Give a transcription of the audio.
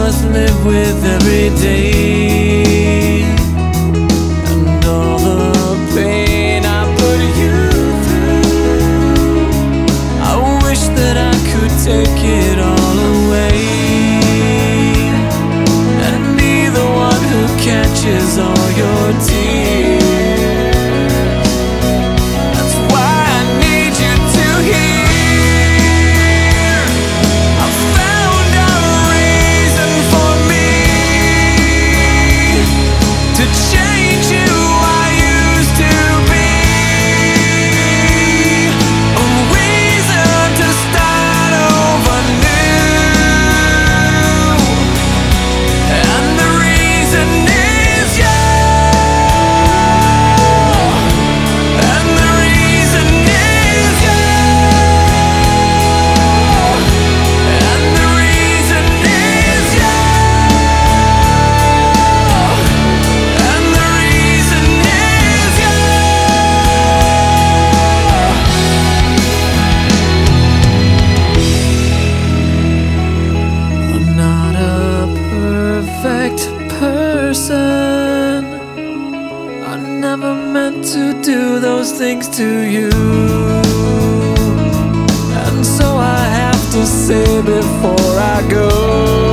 must live with every day, and all the pain I put you through. I wish that I could take it all away and be the one who catches all your tears. That's why I need you to hear. I found a reason for me to change who I used to be, a reason to start over new, and the reason is you, and the reason is you, and the reason is you, and the reason is you. I'm not a perfect person. I never meant to do those things to you, and so I have to say before I go,